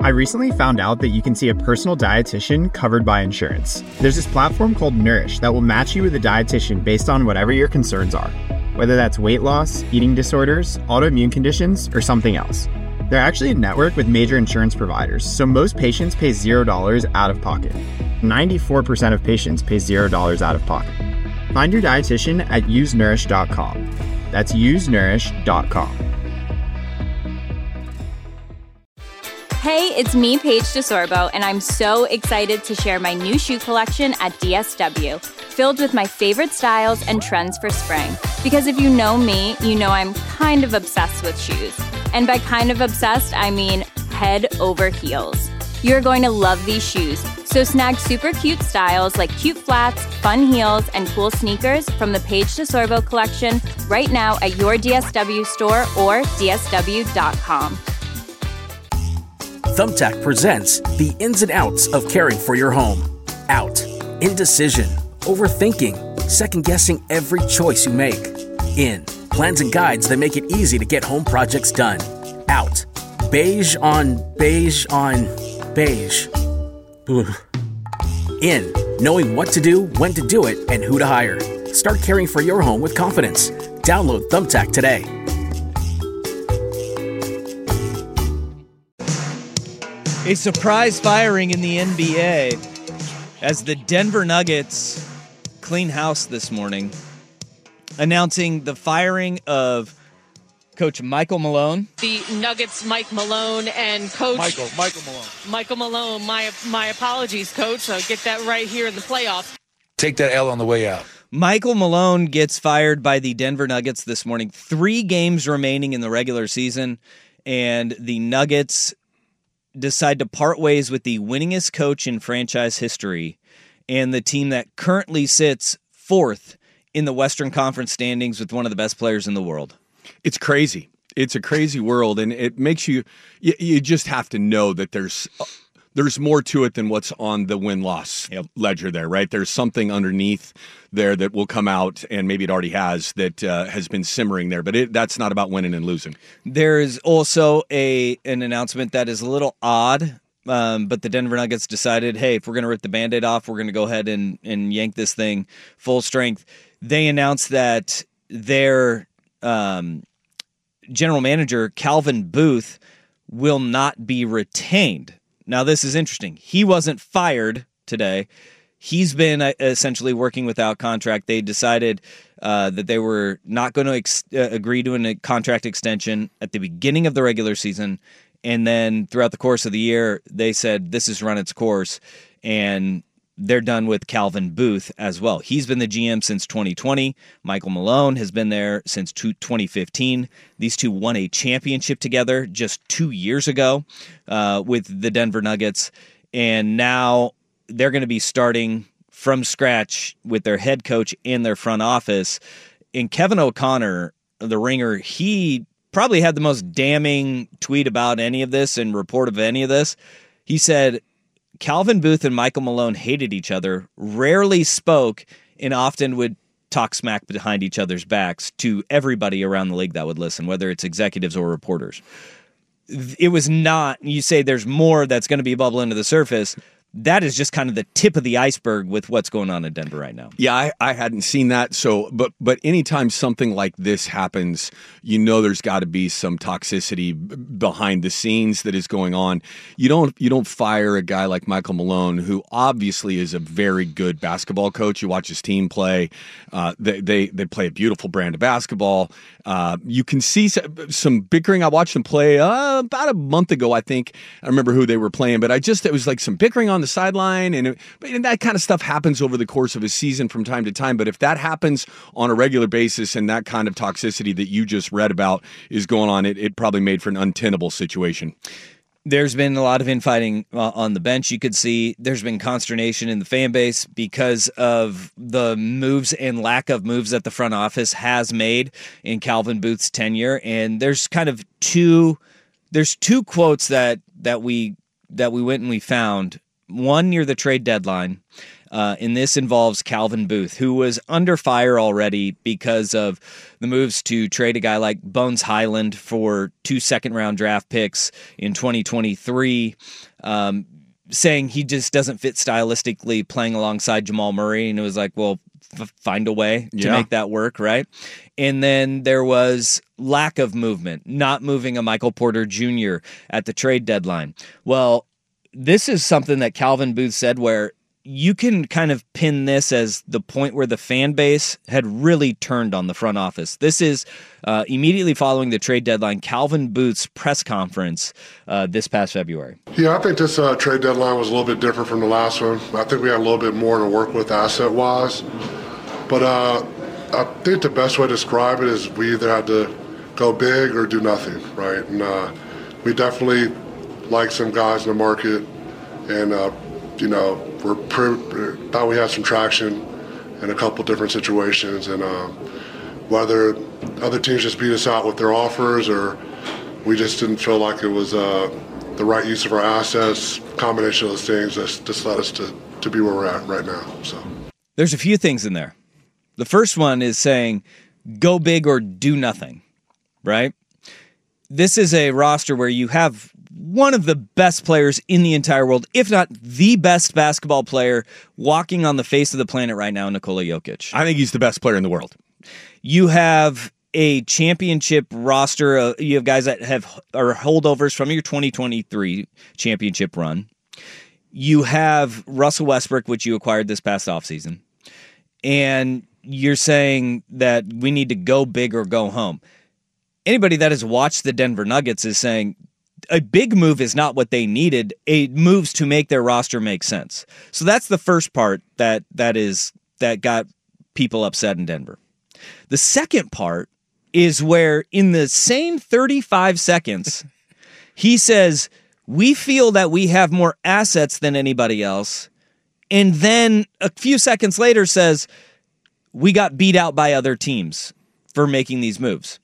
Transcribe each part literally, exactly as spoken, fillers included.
I recently found out that you can see a personal dietitian covered by insurance. There's this platform called Nourish that will match you with a dietitian based on whatever your concerns are, whether that's weight loss, eating disorders, autoimmune conditions, or something else. They're actually a network with major insurance providers, so most patients pay zero dollars out of pocket. ninety-four percent of patients pay zero dollars out of pocket. Find your dietitian at use nourish dot com. That's use nourish dot com. Hey, it's me, Paige DeSorbo, and I'm so excited to share my new shoe collection at D S W, filled with my favorite styles and trends for spring. Because if you know me, you know I'm kind of obsessed with shoes. And by kind of obsessed, I mean head over heels. You're going to love these shoes. So snag super cute styles like cute flats, fun heels, and cool sneakers from the Paige DeSorbo collection right now at your D S W store or D S W dot com. Thumbtack presents the ins and outs of caring for your home. Out. Indecision. Overthinking. Second-guessing every choice you make. In. Plans and guides that make it easy to get home projects done. Out. Beige on beige on beige. Ugh. In. Knowing what to do, when to do it, and who to hire. Start caring for your home with confidence. Download Thumbtack today. A surprise firing in the N B A as the Denver Nuggets clean house this morning, announcing the firing of Coach Michael Malone. The Nuggets, Mike Malone, and Coach... Michael, Michael Malone. Michael Malone. My my apologies, Coach. I'll get that right here in the playoffs. Take that L on the way out. Michael Malone gets fired by the Denver Nuggets this morning. Three games remaining in the regular season, and the Nuggets decide to part ways with the winningest coach in franchise history and the team that currently sits fourth in the Western Conference standings with one of the best players in the world. It's crazy. It's a crazy world, and it makes you, you, you just have to know that there's there's more to it than what's on the win-loss yep. ledger there, right? There's something underneath there that will come out, and maybe it already has, that uh, has been simmering there, but it, that's not about winning and losing. There's also a an announcement that is a little odd, um, but the Denver Nuggets decided, hey, if we're going to rip the Band-Aid off, we're going to go ahead and, and yank this thing full strength. They announced that their um, general manager, Calvin Booth, will not be retained. Now, this is interesting. He wasn't fired today. He's been uh, essentially working without contract. They decided uh, that they were not going to ex- uh, agree to a contract extension at the beginning of the regular season. And then throughout the course of the year, they said this has run its course, and they're done with Calvin Booth as well. He's been the G M since twenty twenty. Michael Malone has been there since twenty fifteen. These two won a championship together just two years ago uh, with the Denver Nuggets. And now they're going to be starting from scratch with their head coach and their front office. And Kevin O'Connor, the Ringer, he probably had the most damning tweet about any of this and report of any of this. He said, Calvin Booth and Michael Malone hated each other, rarely spoke, and often would talk smack behind each other's backs to everybody around the league that would listen, whether it's executives or reporters. It was not, you say there's more that's going to be bubbling to the surface. That is just kind of the tip of the iceberg with what's going on in Denver right now. Yeah, I, I hadn't seen that. So, but but anytime something like this happens, you know there's got to be some toxicity b- behind the scenes that is going on. You don't you don't fire a guy like Michael Malone, who obviously is a very good basketball coach. You watch his team play; uh, they they they play a beautiful brand of basketball. Uh, you can see some bickering. I watched them play uh, about a month ago, I think. I remember who they were playing, but I just it was like some bickering on the sideline, and, it, and that kind of stuff happens over the course of a season from time to time. But if that happens on a regular basis and that kind of toxicity that you just read about is going on, it, it probably made for an untenable situation. There's been a lot of infighting uh, on the bench. You could see there's been consternation in the fan base because of the moves and lack of moves that the front office has made in Calvin Booth's tenure. And there's kind of two, there's two quotes that that we that we went and we found one near the trade deadline, uh, and this involves Calvin Booth, who was under fire already because of the moves to trade a guy like Bones Highland for two second-round draft picks in twenty twenty-three, um, saying he just doesn't fit stylistically playing alongside Jamal Murray, and it was like, well, f- find a way to Yeah. make that work, right? And then there was lack of movement, not moving a Michael Porter Junior at the trade deadline. Well, this is something that Calvin Booth said where you can kind of pin this as the point where the fan base had really turned on the front office. This is uh, immediately following the trade deadline, Calvin Booth's press conference uh, this past February. Yeah, I think this uh, trade deadline was a little bit different from the last one. I think we had a little bit more to work with asset-wise. But uh, I think the best way to describe it is we either had to go big or do nothing, right? And uh, we definitely like some guys in the market, and uh, you know, we're pre- thought we had some traction in a couple different situations, and uh, whether other teams just beat us out with their offers or we just didn't feel like it was uh, the right use of our assets, combination of those things just, just led us to, to be where we're at right now. So there's a few things in there. The first one is saying go big or do nothing, right? This is a roster where you have one of the best players in the entire world, if not the best basketball player walking on the face of the planet right now, Nikola Jokic. I think he's the best player in the world. You have a championship roster. Uh, you have guys that have are holdovers from your twenty twenty-three championship run. You have Russell Westbrook, which you acquired this past offseason. And you're saying that we need to go big or go home. Anybody that has watched the Denver Nuggets is saying a big move is not what they needed. A moves to make their roster make sense. So that's the first part that that is that got people upset in Denver. The second part is where in the same thirty-five seconds, he says, we feel that we have more assets than anybody else. And then a few seconds later says, we got beat out by other teams for making these moves.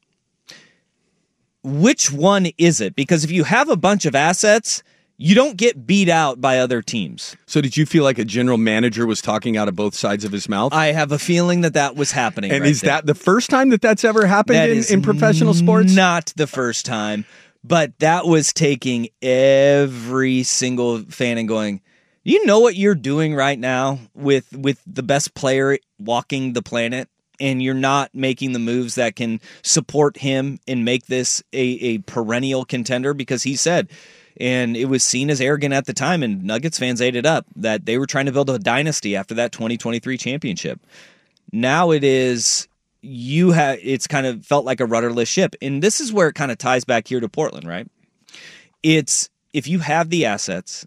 Which one is it? Because if you have a bunch of assets, you don't get beat out by other teams. So did you feel like a general manager was talking out of both sides of his mouth? I have a feeling that that was happening. And right is there. that the first time that that's ever happened That in, is in professional sports? Not the first time, but that was taking every single fan and going, you know what you're doing right now with with the best player walking the planet? And you're not making the moves that can support him and make this a, a perennial contender, because he said, and it was seen as arrogant at the time, and Nuggets fans ate it up, that they were trying to build a dynasty after that twenty twenty-three championship. Now it is, you have, it's kind of felt like a rudderless ship. And this is where it kind of ties back here to Portland, right? It's, if you have the assets,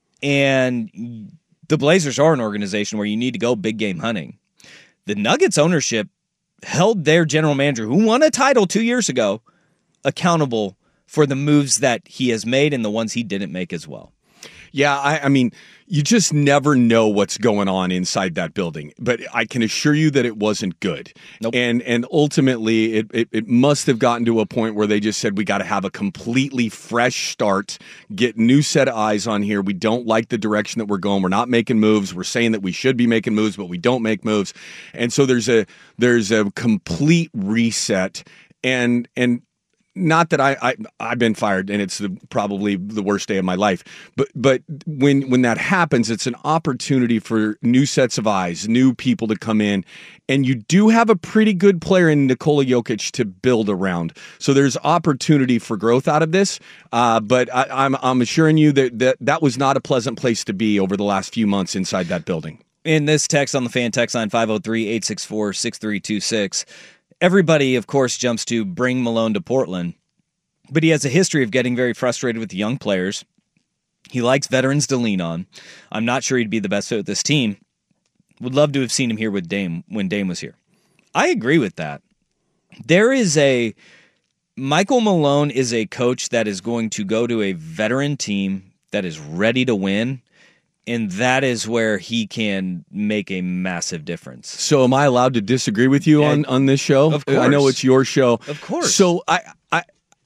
and the Blazers are an organization where you need to go big game hunting. The Nuggets ownership held their general manager, who won a title two years ago, accountable for the moves that he has made and the ones he didn't make as well. Yeah, I, I mean, you just never know what's going on inside that building. But I can assure you that it wasn't good. Nope. And and ultimately, it, it, it must have gotten to a point where they just said, we got to have a completely fresh start, get new set of eyes on here. We don't like the direction that we're going. We're not making moves. We're saying that we should be making moves, but we don't make moves. And so there's a there's a complete reset. And and not that I, I I've been fired and it's the, probably the worst day of my life, but but when when that happens, it's an opportunity for new sets of eyes, new people to come in, and you do have a pretty good player in Nikola Jokic to build around. So there's opportunity for growth out of this. Uh, but I, I'm I'm assuring you that, that that was not a pleasant place to be over the last few months inside that building. In this text on the fan text line five oh three, eight six four, six three two six. Everybody, of course, jumps to bring Malone to Portland, but he has a history of getting very frustrated with young players. He likes veterans to lean on. I'm not sure he'd be the best fit with this team. Would love to have seen him here with Dame when Dame was here. I agree with that. There is a... Michael Malone is a coach that is going to go to a veteran team that is ready to win, and that is where he can make a massive difference. So am I allowed to disagree with you on, on this show? Of course. I know it's your show. Of course. So I, I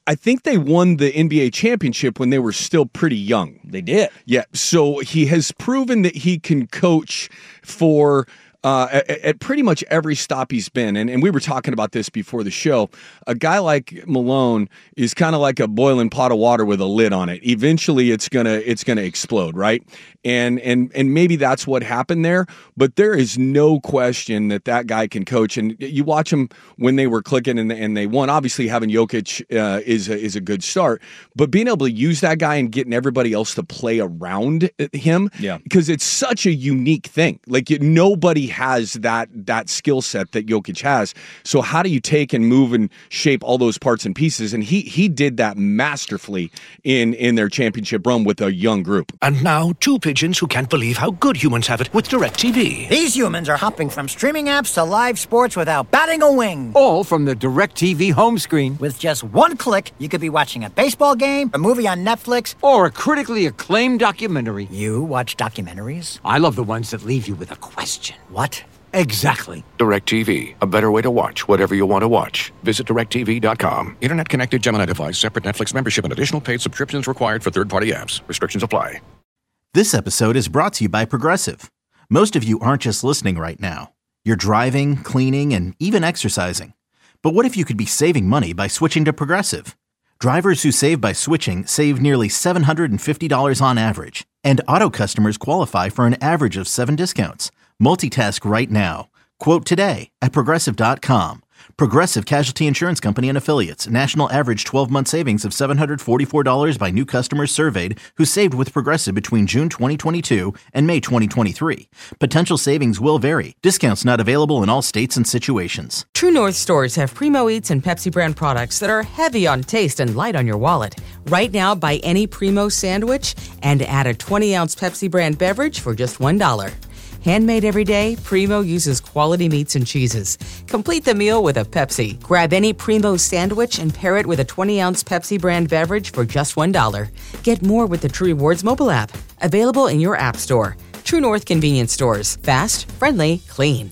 I think they won the N B A championship when they were still pretty young. They did. Yeah. So he has proven that he can coach for uh, at, at pretty much every stop he's been. And, and we were talking about this before the show. A guy like Malone is kind of like a boiling pot of water with a lid on it. Eventually it's gonna it's gonna explode, right? And and and maybe that's what happened there. But there is no question that that guy can coach. And you watch him when they were clicking and, and they won. Obviously, having Jokic uh, is a, is a good start. But being able to use that guy and getting everybody else to play around him, yeah, because it's such a unique thing. Like you, nobody has that that skill set that Jokic has. So how do you take and move and shape all those parts and pieces? And he he did that masterfully in in their championship run with a young group. And now two pigeons who can't believe how good humans have it with DirecTV. These humans are hopping from streaming apps to live sports without batting a wing. All from the DirecTV home screen. With just one click, you could be watching a baseball game, a movie on Netflix, or a critically acclaimed documentary. You watch documentaries? I love the ones that leave you with a question. What? Exactly. DirecTV, a better way to watch whatever you want to watch. Visit direct T V dot com. Internet connected Gemini device, separate Netflix membership, and additional paid subscriptions required for third-party apps. Restrictions apply. This episode is brought to you by Progressive. Most of you aren't just listening right now. You're driving, cleaning, and even exercising. But what if you could be saving money by switching to Progressive? Drivers who save by switching save nearly seven hundred fifty dollars on average. And auto customers qualify for an average of seven discounts. Multitask right now. Quote today at Progressive dot com. Progressive Casualty Insurance Company and Affiliates. National average twelve-month savings of seven hundred forty-four dollars by new customers surveyed who saved with Progressive between June twenty twenty-two and May twenty twenty-three. Potential savings will vary. Discounts not available in all states and situations. True North stores have Primo Eats and Pepsi brand products that are heavy on taste and light on your wallet. Right now, buy any Primo sandwich and add a twenty-ounce Pepsi brand beverage for just one dollar. Handmade every day, Primo uses quality meats and cheeses. Complete the meal with a Pepsi. Grab any Primo sandwich and pair it with a twenty-ounce Pepsi brand beverage for just one dollar. Get more with the True Rewards mobile app. Available in your app store. True North convenience stores. Fast, friendly, clean.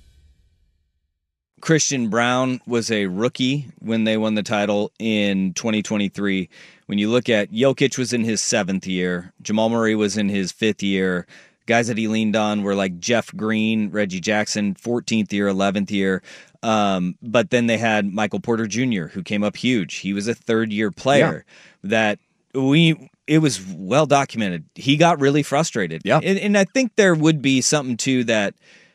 Christian Braun was a rookie when they won the title in twenty twenty-three. When you look at Jokic was in his seventh year. Jamal Murray was in his fifth year. Guys that he leaned on were like Jeff Green, Reggie Jackson, fourteenth year, eleventh year. Um, but then they had Michael Porter Junior, who came up huge. He was a third-year player yeah. that we it was well documented. He got really frustrated. Yeah. And, and I think there would be something to that,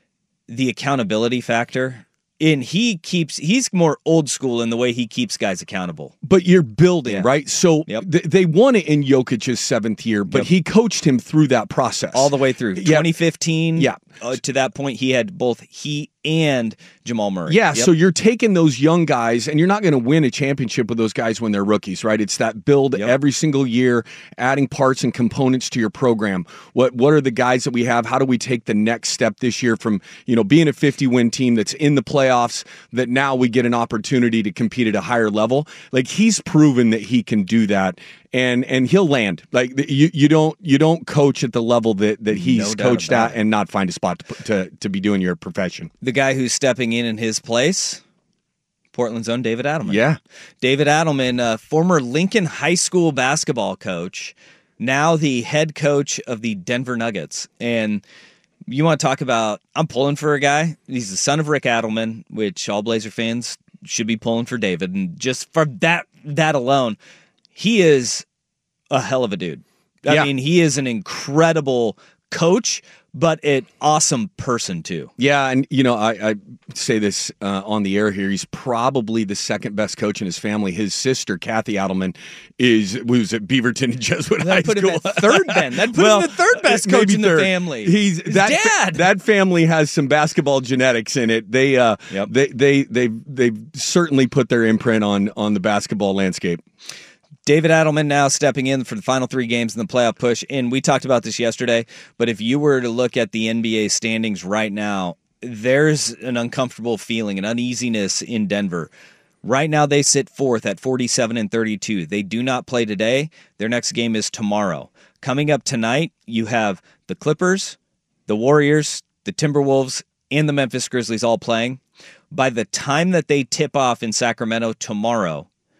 the accountability factor. And he keeps, he's more old school in the way he keeps guys accountable. But you're building, yeah. right? So yep. th- they won it in Jokic's seventh year, but yep. he coached him through that process. All the way through. Yeah. twenty fifteen, yeah. Uh, to that point, he had both he and Jamal Murray. Yeah, yep. so you're taking those young guys, and you're not going to win a championship with those guys when they're rookies, right? It's that build yep. every single year, adding parts and components to your program. What what are the guys that we have? How do we take the next step this year from, you know, being a fifty-win team that's in the playoffs, that now we get an opportunity to compete at a higher level? Like, he's proven that he can do that. And and he'll land. Like you, you don't you don't coach at the level that, that he's no coached at it. and not find a spot to, to to be doing your profession. The guy who's stepping in in his place, Portland's own David Adelman. Yeah, David Adelman, uh, former Lincoln High School basketball coach, now the head coach of the Denver Nuggets. And you want to talk about? I'm pulling for a guy. He's the son of Rick Adelman, which all Blazer fans should be pulling for David. And just for that that alone. He is a hell of a dude. I yeah. mean, he is an incredible coach, but an awesome person, too. Yeah, and, you know, I, I say this uh, on the air here. He's probably the second best coach in his family. His sister, Kathy Adelman, is was at Beaverton Jesuit that High put School. Him at third, then. That put well, him the third best coach in third. the family. He's his that dad. Fa- that family has some basketball genetics in it. They uh, yep. they they they they've certainly put their imprint on on the basketball landscape. David Adelman now stepping in for the final three games in the playoff push. And we talked about this yesterday, but if you were to look at the N B A standings right now, there's an uncomfortable feeling, an uneasiness in Denver. Right now they sit fourth at forty-seven and thirty-two. They do not play today. Their next game is tomorrow. Coming up tonight, you have the Clippers, the Warriors, the Timberwolves, and the Memphis Grizzlies all playing. By the time that they tip off in Sacramento tomorrow,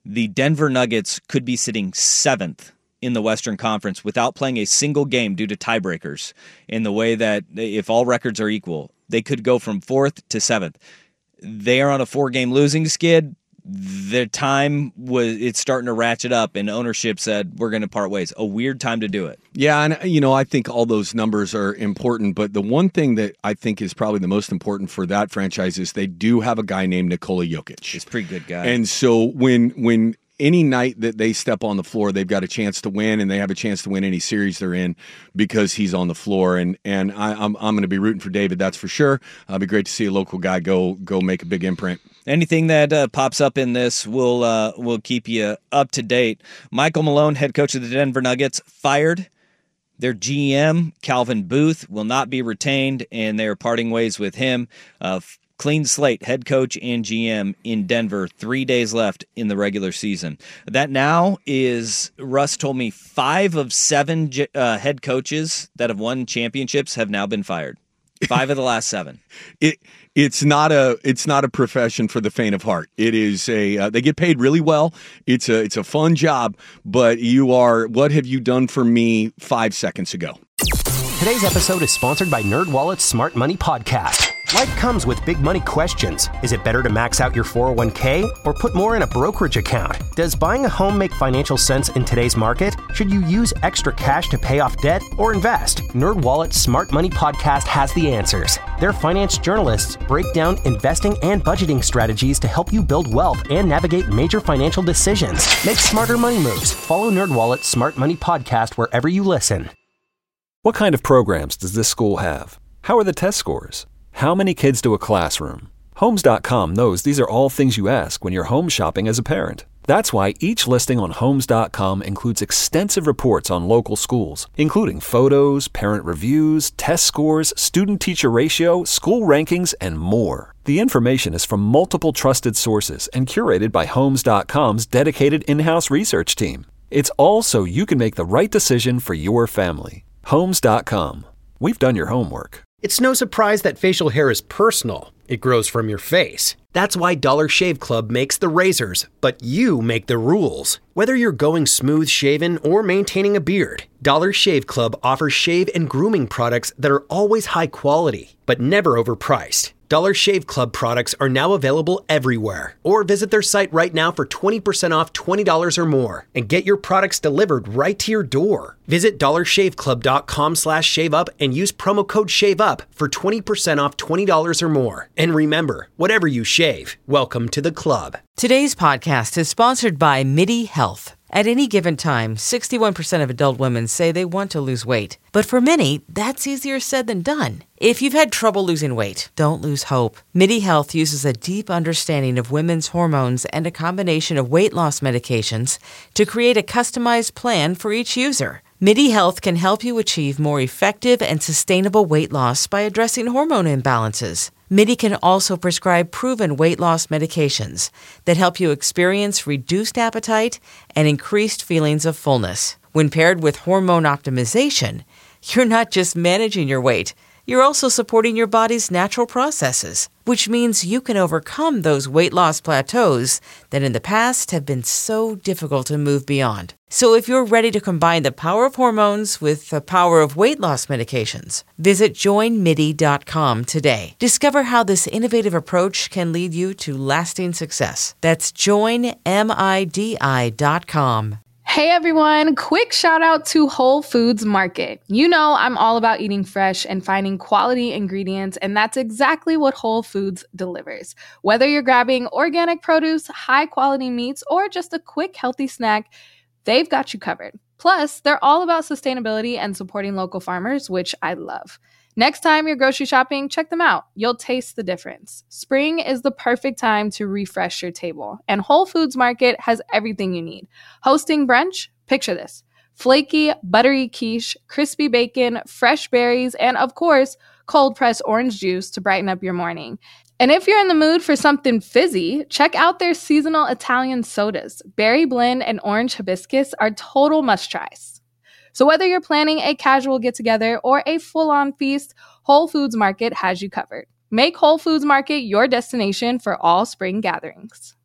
the Denver Nuggets could be sitting seventh in the Western Conference without playing a single game due to tiebreakers, in the way that if all records are equal, they could go from fourth to seventh. They are on a four-game losing skid. The time was it's starting to ratchet up, and ownership said, we're going to part ways. A weird time to do it. Yeah, and you know, I think all those numbers are important, but the one thing that I think is probably the most important for that franchise is they do have a guy named Nikola Jokic. He's a pretty good guy. And so when when any night that they step on the floor, they've got a chance to win, and they have a chance to win any series they're in because he's on the floor. And and I, I'm I'm going to be rooting for David, that's for sure. It'll be great to see a local guy go go make a big imprint. Anything that uh, pops up in this will uh, will keep you up to date. Michael Malone, head coach of the Denver Nuggets, fired. Their G M, Calvin Booth, will not be retained, and they are parting ways with him. Uh, clean slate, head coach and G M in Denver, three days left in the regular season. That now is, Russ told me, five of seven uh, head coaches that have won championships have now been fired. Five of the last seven. It it's not a it's not a profession for the faint of heart. It is a uh, they get paid really well. It's a it's a fun job, but you are what have you done for me five seconds ago? Today's episode is sponsored by NerdWallet's Smart Money Podcast. Life comes with big money questions. Is it better to max out your four oh one k or put more in a brokerage account? Does buying a home make financial sense in today's market? Should you use extra cash to pay off debt or invest? NerdWallet's Smart Money Podcast has the answers. Their finance journalists break down investing and budgeting strategies to help you build wealth and navigate major financial decisions. Make smarter money moves. Follow NerdWallet's Smart Money Podcast wherever you listen. What kind of programs does this school have? How are the test scores? How many kids do a classroom? Homes dot com knows these are all things you ask when you're home shopping as a parent. That's why each listing on Homes dot com includes extensive reports on local schools, including photos, parent reviews, test scores, student-teacher ratio, school rankings, and more. The information is from multiple trusted sources and curated by Homes dot com's dedicated in-house research team. It's all so you can make the right decision for your family. Homes dot com. We've done your homework. It's no surprise that facial hair is personal. It grows from your face. That's why Dollar Shave Club makes the razors, but you make the rules. Whether you're going smooth shaven or maintaining a beard, Dollar Shave Club offers shave and grooming products that are always high quality, but never overpriced. Dollar Shave Club products are now available everywhere. Or visit their site right now for twenty percent off twenty dollars or more and get your products delivered right to your door. Visit dollar shave club dot com slash shave up and use promo code SHAVEUP for twenty percent off twenty dollars or more. And remember, whatever you shave, welcome to the club. Today's podcast is sponsored by MIDI Health. At any given time, sixty-one percent of adult women say they want to lose weight. But for many, that's easier said than done. If you've had trouble losing weight, don't lose hope. MIDI Health uses a deep understanding of women's hormones and a combination of weight loss medications to create a customized plan for each user. MIDI Health can help you achieve more effective and sustainable weight loss by addressing hormone imbalances. MIDI can also prescribe proven weight loss medications that help you experience reduced appetite and increased feelings of fullness. When paired with hormone optimization, you're not just managing your weight, you're also supporting your body's natural processes, which means you can overcome those weight loss plateaus that in the past have been so difficult to move beyond. So if you're ready to combine the power of hormones with the power of weight loss medications, visit join midi dot com today. Discover how this innovative approach can lead you to lasting success. That's join midi dot com. Hey everyone, quick shout out to Whole Foods Market. You know I'm all about eating fresh and finding quality ingredients, and that's exactly what Whole Foods delivers. Whether you're grabbing organic produce, high quality meats, or just a quick healthy snack, they've got you covered. Plus, they're all about sustainability and supporting local farmers, which I love. Next time you're grocery shopping, check them out. You'll taste the difference. Spring is the perfect time to refresh your table, and Whole Foods Market has everything you need. Hosting brunch? Picture this. Flaky, buttery quiche, crispy bacon, fresh berries, and of course, cold-pressed orange juice to brighten up your morning. And if you're in the mood for something fizzy, check out their seasonal Italian sodas. Berry blend and orange hibiscus are total must-tries. So whether you're planning a casual get-together or a full-on feast, Whole Foods Market has you covered. Make Whole Foods Market your destination for all spring gatherings.